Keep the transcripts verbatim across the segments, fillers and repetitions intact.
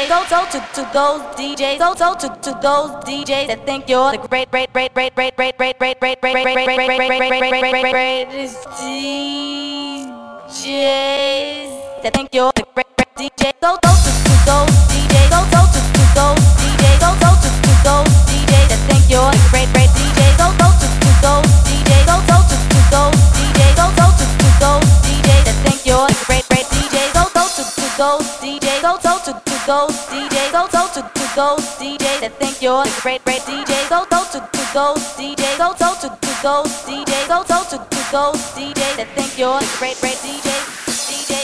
Go go to to those D Js. Go go to to those D Js that think you're the great great great great great great great great great great great great great great greatest D Js that think you're the great great D J. Go go to to those D Js. Go go to to those D Js. Go go to to those D Js that think you're the great great D J. Go go to to those D Js. Go go to to those D Js. Go go to to those D Js that think you're the great great D J. Go go to to those D Js. Go go to to those D Js. Go go to to those D Js that think you're the great great D J. Go go to to those D Js. Go go to to those D Js. Go go to to those D Js that think you're the great great D J. D J.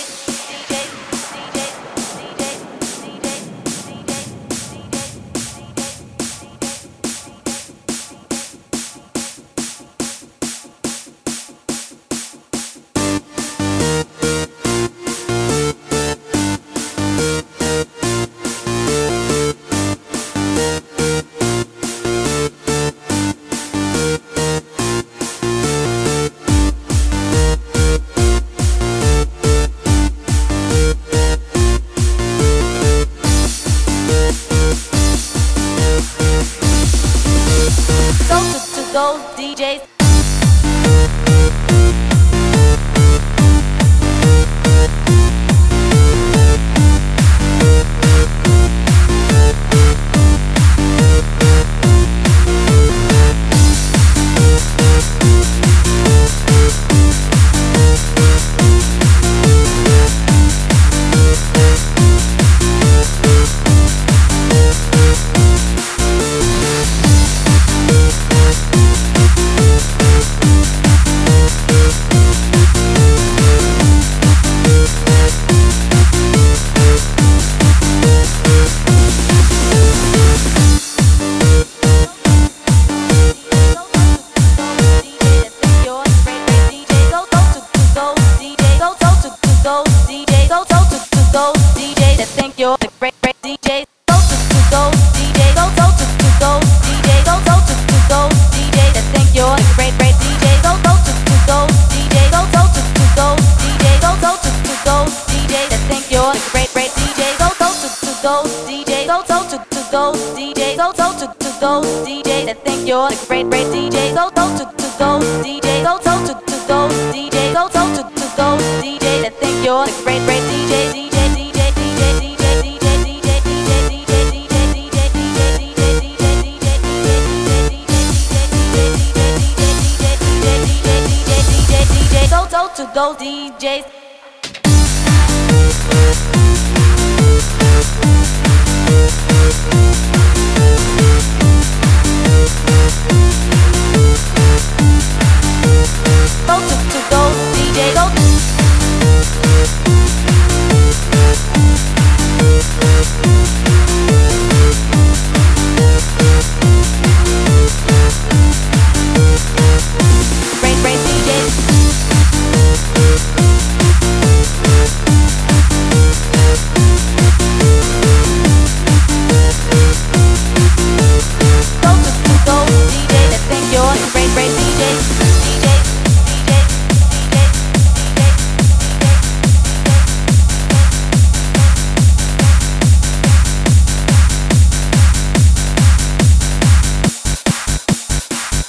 Those D Js. You're the great great D Js. Go to to those D Js. Go go to to those D Js. Go go to to those D Js that think you're the great great D Js. Go go to to those D Js. Go go to to those D Js. Go go to to those D Js that think you're the great great D Js. Go go to to those D Js. Go go to to those D Js. Go go to to those D Js that think you're the great great D Js. Go go to to those D Js. Go go to to those D Js. Go go to to those D Js that think you're the great great D Js. D J D J D J D J D J D J D J D J D J D J D J D J D J D J D J. Go go to those D Js.